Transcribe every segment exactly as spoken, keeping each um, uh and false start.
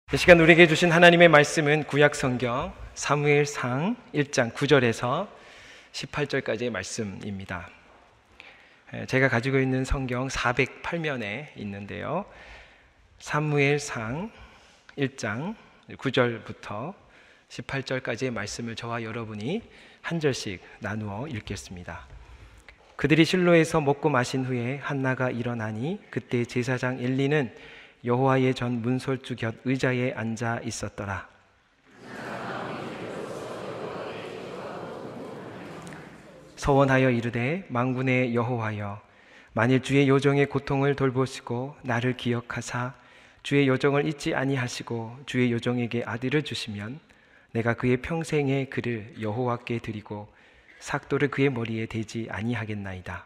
이 시간 우리에게 주신 하나님의 말씀은 구약 성경 사무엘상 일 장 구 절에서 십팔 절까지의 말씀입니다. 제가 가지고 있는 성경 사백팔 면에 있는데요, 사무엘상 일 장 구 절부터 십팔 절까지의 말씀을 저와 여러분이 한 절씩 나누어 읽겠습니다. 그들이 실로에서 먹고 마신 후에 한나가 일어나니 그때 제사장 엘리는 여호와의 전 문설주 곁 의자에 앉아 있었더라. 서원하여 이르되, 만군의 여호와여, 만일 주의 요정의 고통을 돌보시고 나를 기억하사 주의 요정을 잊지 아니하시고 주의 요정에게 아들을 주시면 내가 그의 평생의 그를 여호와께 드리고 삭도를 그의 머리에 대지 아니하겠나이다.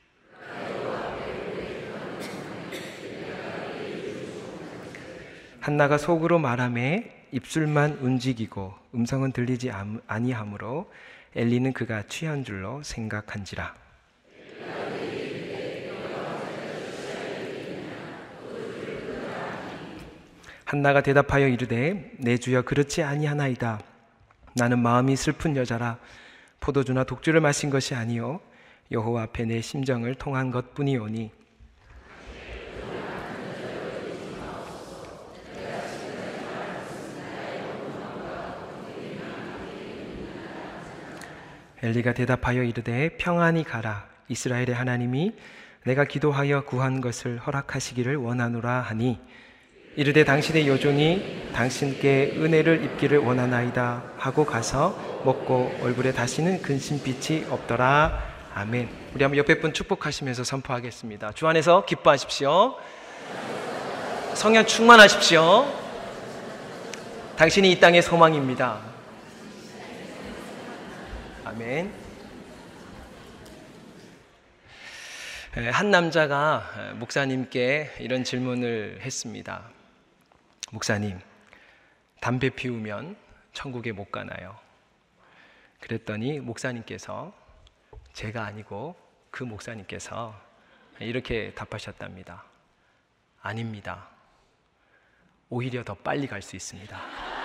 한나가 속으로 말하매 입술만 움직이고 음성은 들리지 아니하므로 엘리는 그가 취한 줄로 생각한지라. 한나가 대답하여 이르되, 내 주여 그렇지 아니하나이다. 나는 마음이 슬픈 여자라. 포도주나 독주를 마신 것이 아니요 여호와 앞에 내 심정을 통한 것뿐이오니 엘리가 대답하여 이르되, 평안히 가라. 이스라엘의 하나님이 내가 기도하여 구한 것을 허락하시기를 원하노라 하니 이르되, 당신의 요종이 당신께 은혜를 입기를 원하나이다 하고 가서 먹고 얼굴에 다시는 근심빛이 없더라. 아멘. 우리 한번 옆에 분 축복하시면서 선포하겠습니다. 주 안에서 기뻐하십시오. 성령 충만하십시오. 당신이 이 땅의 소망입니다. 아멘. 한 남자가 목사님께 이런 질문을 했습니다. 목사님, 담배 피우면 천국에 못 가나요? 그랬더니 목사님께서, 제가 아니고 그 목사님께서 이렇게 답하셨답니다. 아닙니다. 오히려 더 빨리 갈 수 있습니다.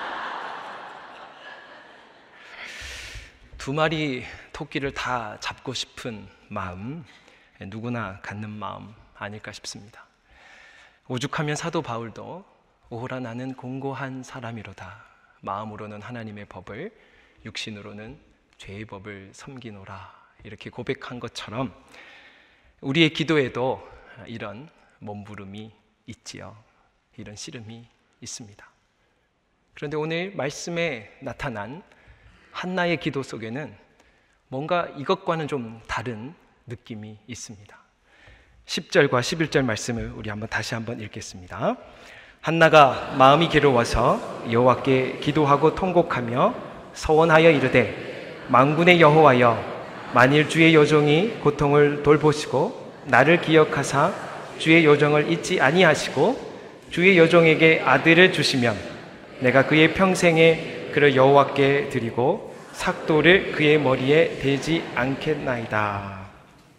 두 마리 토끼를 다 잡고 싶은 마음, 누구나 갖는 마음 아닐까 싶습니다. 오죽하면 사도 바울도 오호라 나는 공고한 사람이로다. 마음으로는 하나님의 법을, 육신으로는 죄의 법을 섬기노라. 이렇게 고백한 것처럼 우리의 기도에도 이런 몸부림이 있지요. 이런 씨름이 있습니다. 그런데 오늘 말씀에 나타난 한나의 기도 속에는 뭔가 이것과는 좀 다른 느낌이 있습니다. 십 절과 십일 절 말씀을 우리 한번 다시 한번 읽겠습니다. 한나가 마음이 괴로워서 여호와께 기도하고 통곡하며 서원하여 이르되, 만군의 여호와여, 만일 주의 요정이 고통을 돌보시고 나를 기억하사 주의 요정을 잊지 아니하시고 주의 요정에게 아들을 주시면 내가 그의 평생에 그를 여호와께 드리고 삭도를 그의 머리에 대지 않겠나이다.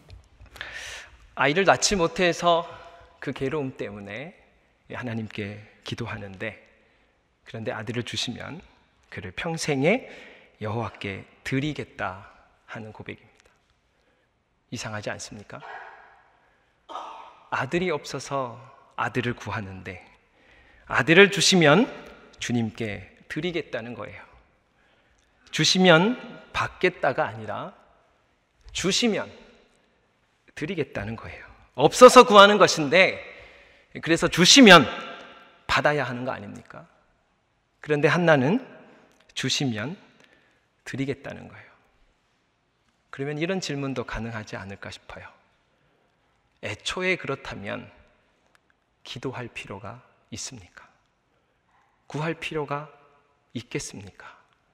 아이를 낳지 못해서 그 괴로움 때문에 하나님께 기도하는데, 그런데 아들을 주시면 그를 평생에 여호와께 드리겠다 하는 고백입니다. 이상하지 않습니까? 아들이 없어서 아들을 구하는데 아들을 주시면 주님께 드리겠다는 거예요. 주시면 받겠다가 아니라 주시면 드리겠다는 거예요. 없어서 구하는 것인데, 그래서 주시면 받아야 하는 거 아닙니까? 그런데 한나는 주시면 드리겠다는 거예요. 그러면 이런 질문도 가능하지 않을까 싶어요. 애초에 그렇다면 기도할 필요가 있습니까? 구할 필요가 있겠습니까?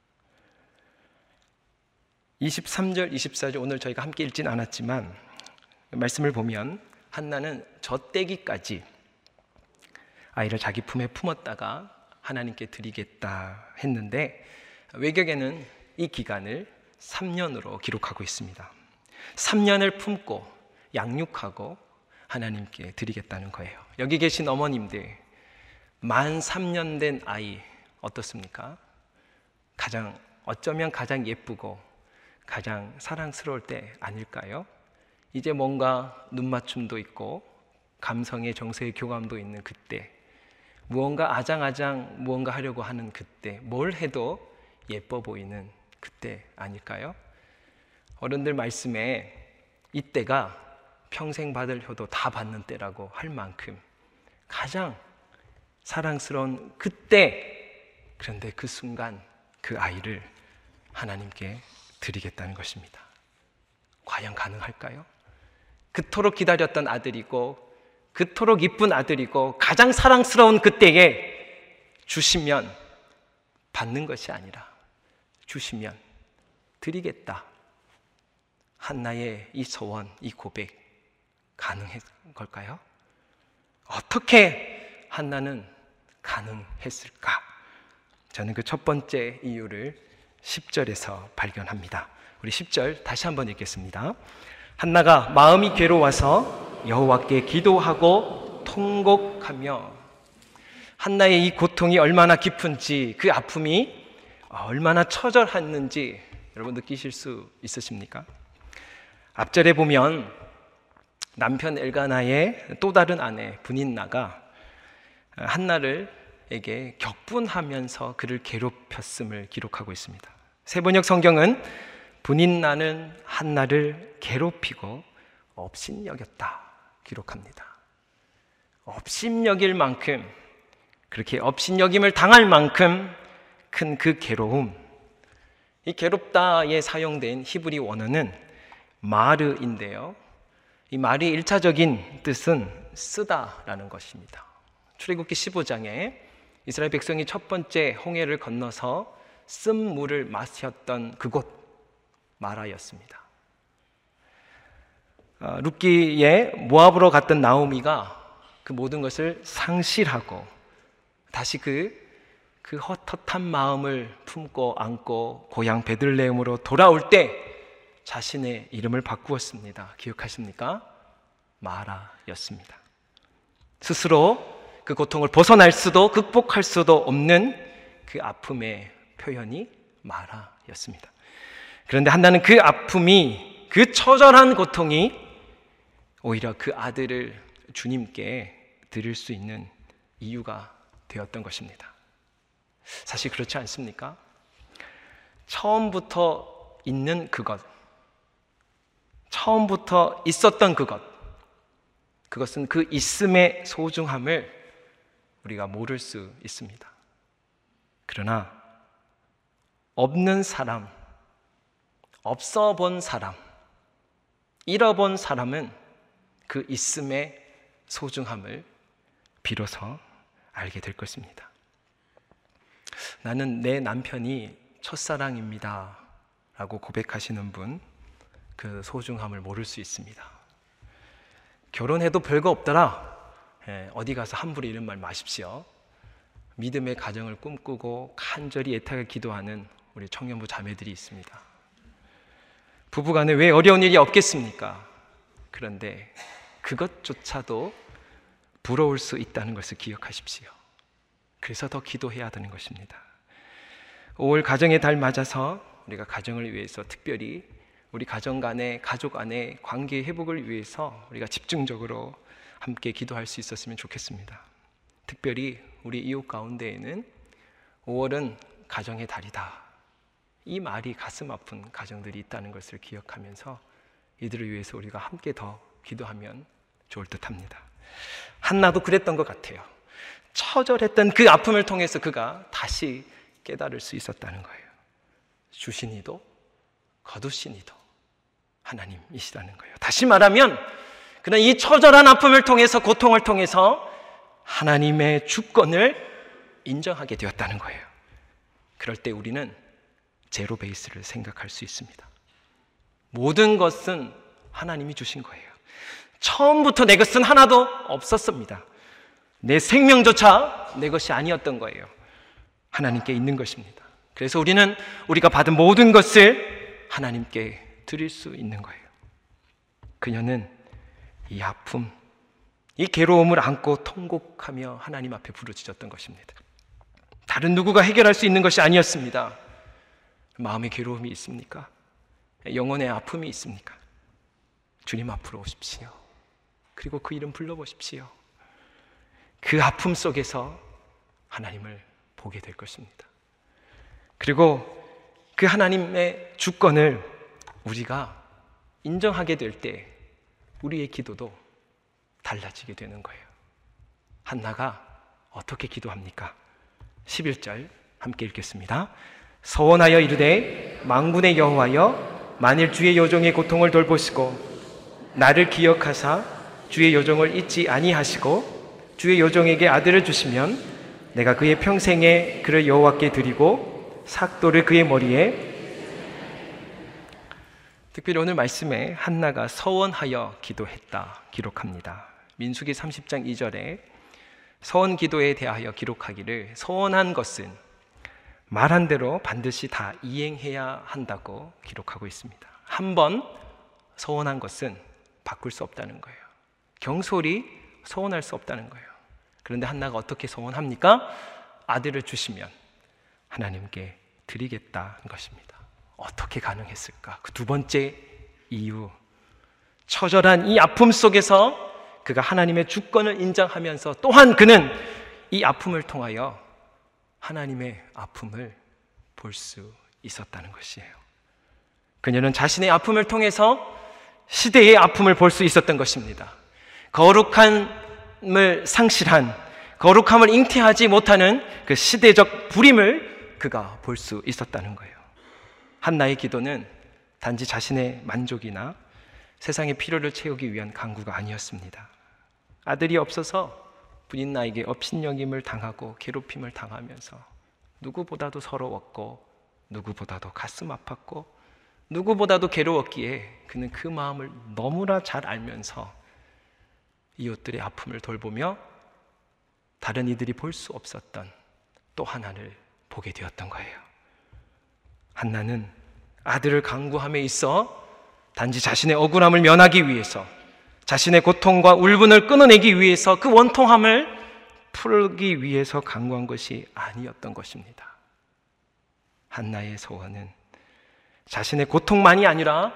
이십삼 절, 이십사 절 오늘 저희가 함께 읽진 않았지만 말씀을 보면 한나는 젖대기까지 아이를 자기 품에 품었다가 하나님께 드리겠다 했는데, 외격에는 이 기간을 삼 년으로 기록하고 있습니다. 삼 년을 품고 양육하고 하나님께 드리겠다는 거예요. 여기 계신 어머님들, 만 삼 년 된 아이 어떻습니까? 가장 어쩌면 가장 예쁘고 가장 사랑스러울 때 아닐까요? 이제 뭔가 눈맞춤도 있고 감성의 정서의 교감도 있는 그때, 무언가 아장아장 무언가 하려고 하는 그때, 뭘 해도 예뻐 보이는 그때 아닐까요? 어른들 말씀에 이때가 평생 받을 효도 다 받는 때라고 할 만큼 가장 사랑스러운 그때, 그런데 그 순간 그 아이를 하나님께 드리겠다는 것입니다. 과연 가능할까요? 그토록 기다렸던 아들이고 그토록 이쁜 아들이고 가장 사랑스러운 그때에 주시면 받는 것이 아니라 주시면 드리겠다. 한나의 이 소원, 이 고백 가능한 걸까요? 어떻게 한나는 가능했을까? 저는 그 첫 번째 이유를 십 절에서 발견합니다. 우리 십 절 다시 한번 읽겠습니다. 한나가 마음이 괴로워서 여호와께 기도하고 통곡하며, 한나의 이 고통이 얼마나 깊은지, 그 아픔이 얼마나 처절했는지 여러분 느끼실 수 있으십니까? 앞절에 보면 남편 엘가나의 또 다른 아내 브닌나가 한나를 에게 격분하면서 그를 괴롭혔음을 기록하고 있습니다. 세번역 성경은 브닌나는 한나를 괴롭히고 업신여겼다 기록합니다. 업신여길 만큼, 그렇게 업신여김을 당할 만큼 큰 그 괴로움, 이 괴롭다에 사용된 히브리 원어는 마르인데요, 이 말이 일차적인 뜻은 쓰다라는 것입니다. 출애굽기 십오 장에 이스라엘 백성이 첫 번째 홍해를 건너서 쓴 물을 마셨던 그곳 마라였습니다. 어, 룻기에 모압으로 갔던 나오미가 그 모든 것을 상실하고 다시 그, 그 헛헛한 마음을 품고 안고 고향 베들레헴으로 돌아올 때 자신의 이름을 바꾸었습니다. 기억하십니까? 마라였습니다. 스스로 그 고통을 벗어날 수도 극복할 수도 없는 그 아픔의 표현이 마라였습니다. 그런데 한나는 그 아픔이, 그 처절한 고통이 오히려 그 아들을 주님께 드릴 수 있는 이유가 되었던 것입니다. 사실 그렇지 않습니까? 처음부터 있는 그것, 처음부터 있었던 그것, 그것은 그 있음의 소중함을 우리가 모를 수 있습니다. 그러나 없는 사람, 없어 본 사람, 잃어본 사람은 그 있음의 소중함을 비로소 알게 될 것입니다. 나는 내 남편이 첫사랑입니다 라고 고백하시는 분, 그 소중함을 모를 수 있습니다. 결혼해도 별거 없더라, 예, 어디 가서 함부로 이런 말 마십시오. 믿음의 가정을 꿈꾸고 간절히 애타게 기도하는 우리 청년부 자매들이 있습니다. 부부간에 왜 어려운 일이 없겠습니까? 그런데 그것조차도 부러울 수 있다는 것을 기억하십시오. 그래서 더 기도해야 되는 것입니다. 오월 가정의 달 맞아서 우리가 가정을 위해서 특별히 우리 가정 간의, 가족 안의 관계 회복을 위해서 우리가 집중적으로 함께 기도할 수 있었으면 좋겠습니다. 특별히 우리 이웃 가운데에는 오월은 가정의 달이다, 이 말이 가슴 아픈 가정들이 있다는 것을 기억하면서 이들을 위해서 우리가 함께 더 기도하면 좋을 듯합니다. 한나도 그랬던 것 같아요. 처절했던 그 아픔을 통해서 그가 다시 깨달을 수 있었다는 거예요. 주신 이도 거두신 이도 하나님이시라는 거예요. 다시 말하면 그는 이 처절한 아픔을 통해서, 고통을 통해서 하나님의 주권을 인정하게 되었다는 거예요. 그럴 때 우리는 제로 베이스를 생각할 수 있습니다. 모든 것은 하나님이 주신 거예요. 처음부터 내 것은 하나도 없었습니다. 내 생명조차 내 것이 아니었던 거예요. 하나님께 있는 것입니다. 그래서 우리는 우리가 받은 모든 것을 하나님께 드릴 수 있는 거예요. 그녀는 이 아픔, 이 괴로움을 안고 통곡하며 하나님 앞에 부르짖었던 것입니다. 다른 누구가 해결할 수 있는 것이 아니었습니다. 마음의 괴로움이 있습니까? 영혼의 아픔이 있습니까? 주님 앞으로 오십시오. 그리고 그 이름 불러보십시오. 그 아픔 속에서 하나님을 보게 될 것입니다. 그리고 그 하나님의 주권을 우리가 인정하게 될 때 우리의 기도도 달라지게 되는 거예요. 한나가 어떻게 기도합니까? 십일 절 함께 읽겠습니다. 서원하여 이르되 만군의 여호와여, 만일 주의 여종의 고통을 돌보시고 나를 기억하사 주의 여종을 잊지 아니하시고 주의 여종에게 아들을 주시면 내가 그의 평생에 그를 여호와께 드리고 삭도를 그의 머리에. 특별히 오늘 말씀에 한나가 서원하여 기도했다 기록합니다. 민수기 삼십 장 이 절에 서원 기도에 대하여 기록하기를 서원한 것은 말한 대로 반드시 다 이행해야 한다고 기록하고 있습니다. 한 번 서원한 것은 바꿀 수 없다는 거예요. 경솔히 서원할 수 없다는 거예요. 그런데 한나가 어떻게 서원합니까? 아들을 주시면 하나님께 드리겠다는 것입니다. 어떻게 가능했을까? 그 두 번째 이유, 처절한 이 아픔 속에서 그가 하나님의 주권을 인정하면서 또한 그는 이 아픔을 통하여 하나님의 아픔을 볼 수 있었다는 것이에요. 그녀는 자신의 아픔을 통해서 시대의 아픔을 볼 수 있었던 것입니다. 거룩함을 상실한, 거룩함을 잉태하지 못하는 그 시대적 불임을 그가 볼 수 있었다는 거예요. 한나의 기도는 단지 자신의 만족이나 세상의 필요를 채우기 위한 간구가 아니었습니다. 아들이 없어서 부인 나에게 업신여김을 당하고 괴롭힘을 당하면서 누구보다도 서러웠고 누구보다도 가슴 아팠고 누구보다도 괴로웠기에 그는 그 마음을 너무나 잘 알면서 이웃들의 아픔을 돌보며 다른 이들이 볼 수 없었던 또 하나를 보게 되었던 거예요. 한나는 아들을 간구함에 있어 단지 자신의 억울함을 면하기 위해서, 자신의 고통과 울분을 끊어내기 위해서, 그 원통함을 풀기 위해서 간구한 것이 아니었던 것입니다. 한나의 소원은 자신의 고통만이 아니라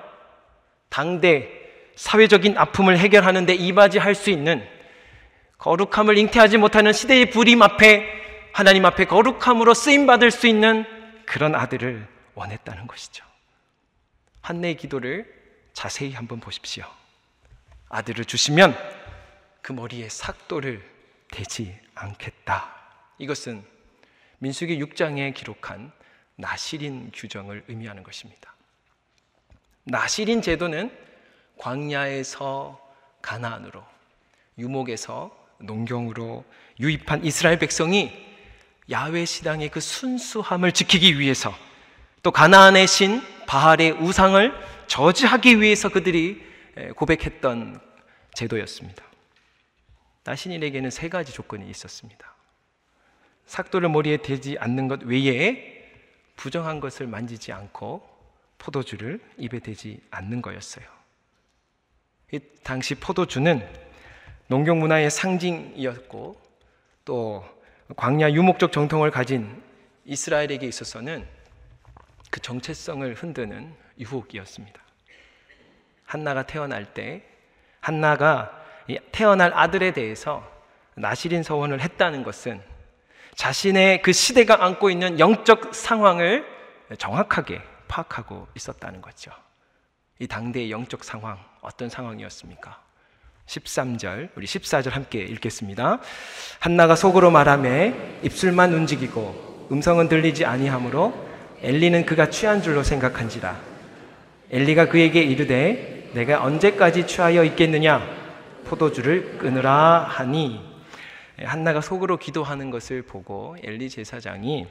당대 사회적인 아픔을 해결하는 데 이바지할 수 있는, 거룩함을 잉태하지 못하는 시대의 불임 앞에 하나님 앞에 거룩함으로 쓰임받을 수 있는 그런 아들을 원했다는 것이죠. 한나의 기도를 자세히 한번 보십시오. 아들을 주시면 그 머리에 삭도를 대지 않겠다. 이것은 민수기 육 장에 기록한 나실인 규정을 의미하는 것입니다. 나실인 제도는 광야에서 가나안으로, 유목에서 농경으로 유입한 이스라엘 백성이 야훼 신앙의 그 순수함을 지키기 위해서, 또 가나안의 신 바알의 우상을 저지하기 위해서 그들이 고백했던 제도였습니다. 나실인에게는 세 가지 조건이 있었습니다. 삭도를 머리에 대지 않는 것 외에 부정한 것을 만지지 않고 포도주를 입에 대지 않는 거였어요. 이 당시 포도주는 농경 문화의 상징이었고 또 광야 유목적 정통을 가진 이스라엘에게 있어서는 그 정체성을 흔드는 유혹이었습니다. 한나가 태어날 때 한나가 태어날 아들에 대해서 나실인 서원을 했다는 것은 자신의 그 시대가 안고 있는 영적 상황을 정확하게 파악하고 있었다는 거죠. 이 당대의 영적 상황, 어떤 상황이었습니까? 십삼 절, 우리 십사 절 함께 읽겠습니다. 한나가 속으로 말하매 입술만 움직이고 음성은 들리지 아니하므로 엘리는 그가 취한 줄로 생각한지라. 엘리가 그에게 이르되 내가 언제까지 취하여 있겠느냐? 포도주를 끊으라 하니. 한나가 속으로 기도하는 것을 보고 엘리 제사장이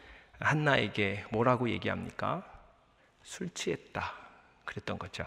한나에게 뭐라고 얘기합니까? 술 취했다 그랬던 거죠.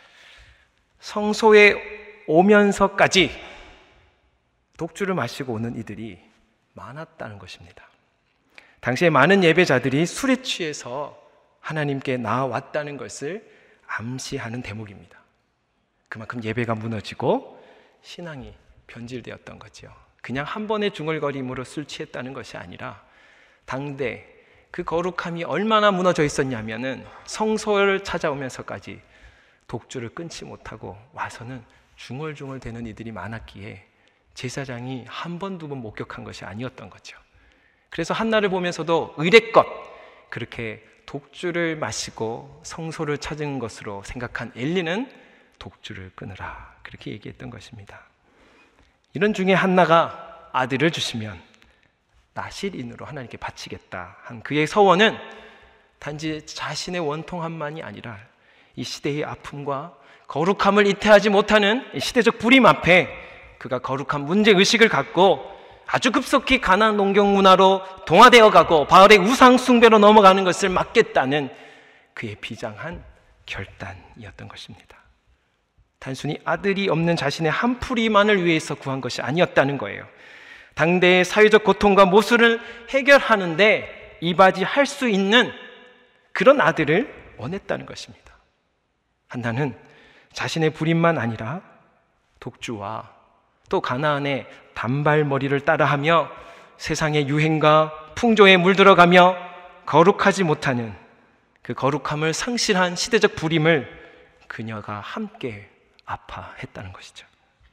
성소에 오면서까지 독주를 마시고 오는 이들이 많았다는 것입니다. 당시에 많은 예배자들이 술에 취해서 하나님께 나아왔다는 것을 암시하는 대목입니다. 그만큼 예배가 무너지고 신앙이 변질되었던 거죠. 그냥 한 번의 중얼거림으로 술 취했다는 것이 아니라 당대 그 거룩함이 얼마나 무너져 있었냐면은 성소를 찾아오면서까지 독주를 끊지 못하고 와서는 중얼중얼 대는 이들이 많았기에 제사장이 한 번, 두 번 목격한 것이 아니었던 거죠. 그래서 한나를 보면서도 의례껏 그렇게 독주를 마시고 성소를 찾은 것으로 생각한 엘리는 독주를 끊으라, 그렇게 얘기했던 것입니다. 이런 중에 한나가 아들을 주시면 나실인으로 하나님께 바치겠다 한 그의 서원은 단지 자신의 원통함만이 아니라 이 시대의 아픔과 거룩함을 이태하지 못하는 시대적 불임 앞에 그가 거룩한 문제의식을 갖고 아주 급속히 가나안 농경 문화로 동화되어 가고 바알의 우상 숭배로 넘어가는 것을 막겠다는 그의 비장한 결단이었던 것입니다. 단순히 아들이 없는 자신의 한 풀이만을 위해서 구한 것이 아니었다는 거예요. 당대의 사회적 고통과 모순을 해결하는데 이바지할 수 있는 그런 아들을 원했다는 것입니다. 한나는 자신의 불임만 아니라 독주와 또 가나안의 단발머리를 따라하며 세상의 유행과 풍조에 물들어가며 거룩하지 못하는 그 거룩함을 상실한 시대적 불임을 그녀가 함께 아파했다는 것이죠.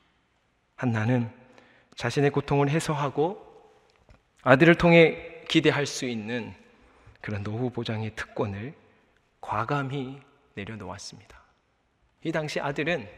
한나는 자신의 고통을 해소하고 아들을 통해 기대할 수 있는 그런 노후 보장의 특권을 과감히 내려놓았습니다. 이 당시 아들은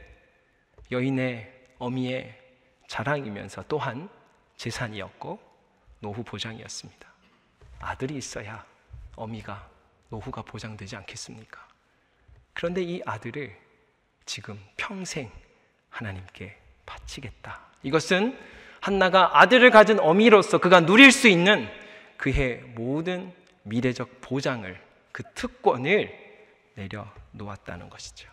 여인의 어미의 자랑이면서 또한 재산이었고 노후 보장이었습니다. 아들이 있어야 어미가 노후가 보장되지 않겠습니까? 그런데 이 아들을 지금 평생 하나님께 바치겠다. 이것은 한나가 아들을 가진 어미로서 그가 누릴 수 있는 그의 모든 미래적 보장을, 그 특권을 내려놓았다는 것이죠.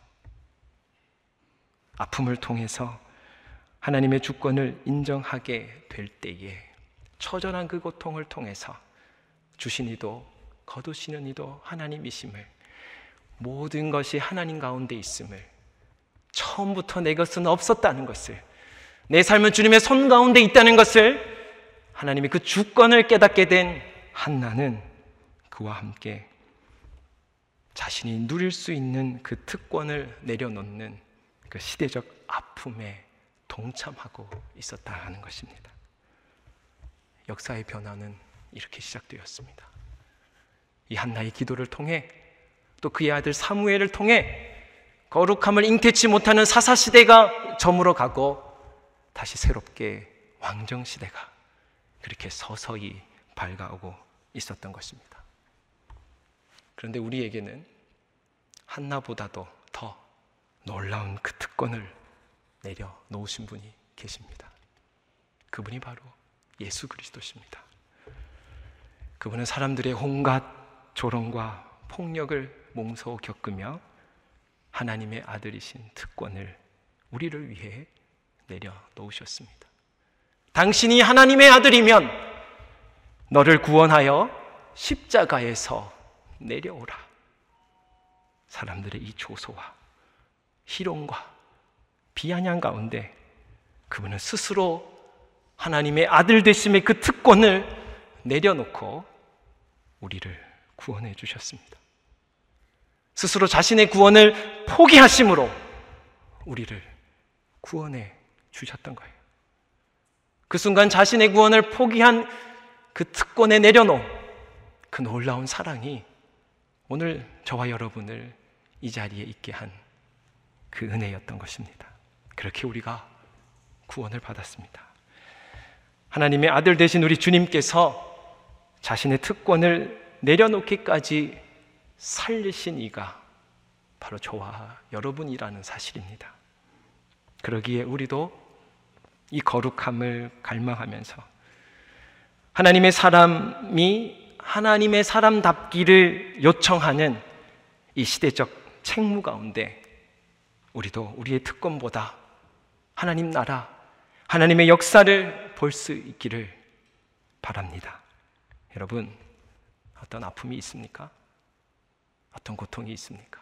아픔을 통해서 하나님의 주권을 인정하게 될 때에 처절한 그 고통을 통해서 주신 이도 거두시는 이도 하나님이심을, 모든 것이 하나님 가운데 있음을, 처음부터 내 것은 없었다는 것을, 내 삶은 주님의 손 가운데 있다는 것을 하나님의 그 주권을 깨닫게 된 한나는 그와 함께 자신이 누릴 수 있는 그 특권을 내려놓는 그 시대적 아픔에 동참하고 있었다는 것입니다. 역사의 변화는 이렇게 시작되었습니다. 이 한나의 기도를 통해 또 그의 아들 사무엘을 통해 거룩함을 잉태치 못하는 사사시대가 저물어 가고 다시 새롭게 왕정시대가 그렇게 서서히 밝아오고 있었던 것입니다. 그런데 우리에게는 한나보다도 더 놀라운 그 특권을 내려놓으신 분이 계십니다. 그분이 바로 예수 그리스도십니다. 그분은 사람들의 온갖 조롱과 폭력을 몽소 겪으며 하나님의 아들이신 특권을 우리를 위해 내려놓으셨습니다. 당신이 하나님의 아들이면 너를 구원하여 십자가에서 내려오라. 사람들의 이 조소와 희롱과 비아냥 가운데 그분은 스스로 하나님의 아들 되심의 그 특권을 내려놓고 우리를 구원해 주셨습니다. 스스로 자신의 구원을 포기하심으로 우리를 구원해 주셨던 거예요. 그 순간 자신의 구원을 포기한 그 특권에 내려놓은 그 놀라운 사랑이 오늘 저와 여러분을 이 자리에 있게 한 그 은혜였던 것입니다. 그렇게 우리가 구원을 받았습니다. 하나님의 아들 되신 우리 주님께서 자신의 특권을 내려놓기까지 살리신 이가 바로 저와 여러분이라는 사실입니다. 그러기에 우리도 이 거룩함을 갈망하면서 하나님의 사람이 하나님의 사람답기를 요청하는 이 시대적 책무 가운데 우리도 우리의 특권보다 하나님 나라, 하나님의 역사를 볼 수 있기를 바랍니다. 여러분, 어떤 아픔이 있습니까? 어떤 고통이 있습니까?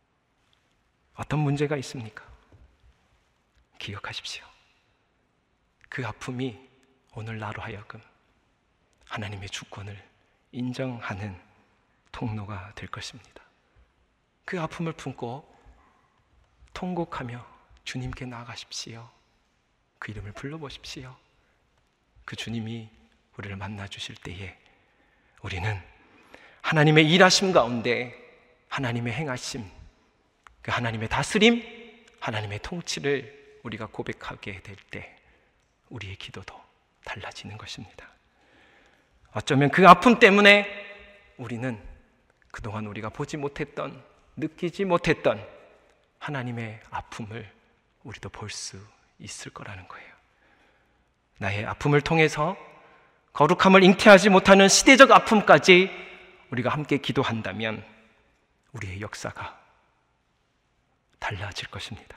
어떤 문제가 있습니까? 기억하십시오. 그 아픔이 오늘 나로 하여금 하나님의 주권을 인정하는 통로가 될 것입니다. 그 아픔을 품고 통곡하며 주님께 나아가십시오. 그 이름을 불러보십시오. 그 주님이 우리를 만나 주실 때에 우리는 하나님의 일하심 가운데 하나님의 행하심, 그 하나님의 다스림, 하나님의 통치를 우리가 고백하게 될 때 우리의 기도도 달라지는 것입니다. 어쩌면 그 아픔 때문에 우리는 그동안 우리가 보지 못했던, 느끼지 못했던 하나님의 아픔을 우리도 볼 수 있을 거라는 거예요. 나의 아픔을 통해서 거룩함을 잉태하지 못하는 시대적 아픔까지 우리가 함께 기도한다면 우리의 역사가 달라질 것입니다.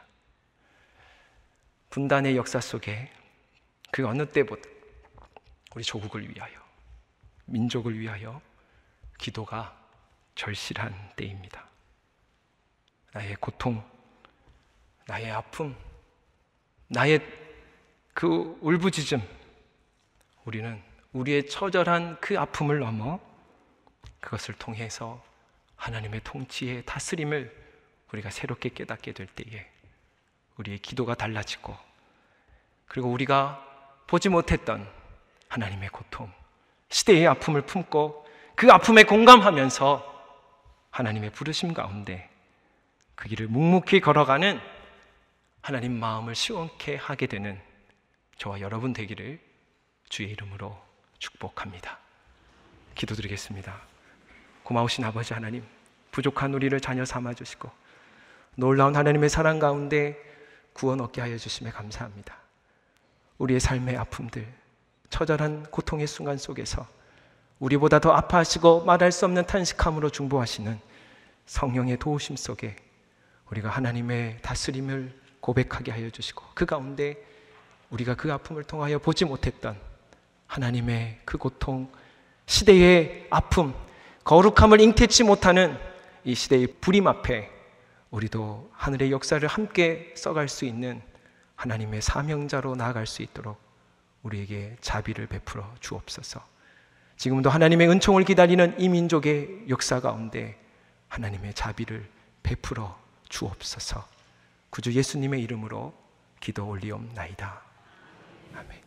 분단의 역사 속에 그 어느 때보다 우리 조국을 위하여, 민족을 위하여 기도가 절실한 때입니다. 나의 고통, 나의 아픔, 나의 그 울부짖음, 우리는 우리의 처절한 그 아픔을 넘어 그것을 통해서 하나님의 통치의 다스림을 우리가 새롭게 깨닫게 될 때에 우리의 기도가 달라지고, 그리고 우리가 보지 못했던 하나님의 고통, 시대의 아픔을 품고 그 아픔에 공감하면서 하나님의 부르심 가운데 그 길을 묵묵히 걸어가는 하나님 마음을 시원케 하게 되는 저와 여러분 되기를 주의 이름으로 축복합니다. 기도드리겠습니다. 고마우신 아버지 하나님, 부족한 우리를 자녀 삼아주시고 놀라운 하나님의 사랑 가운데 구원 얻게 하여 주심에 감사합니다. 우리의 삶의 아픔들, 처절한 고통의 순간 속에서 우리보다 더 아파하시고 말할 수 없는 탄식함으로 중보하시는 성령의 도우심 속에 우리가 하나님의 다스림을 고백하게 하여 주시고, 그 가운데 우리가 그 아픔을 통하여 보지 못했던 하나님의 그 고통, 시대의 아픔, 거룩함을 잉태치 못하는 이 시대의 불임 앞에 우리도 하늘의 역사를 함께 써갈 수 있는 하나님의 사명자로 나아갈 수 있도록 우리에게 자비를 베풀어 주옵소서. 지금도 하나님의 은총을 기다리는 이 민족의 역사 가운데 하나님의 자비를 베풀어 주옵소서. 구주 예수님의 이름으로 기도 올리옵나이다. 아멘.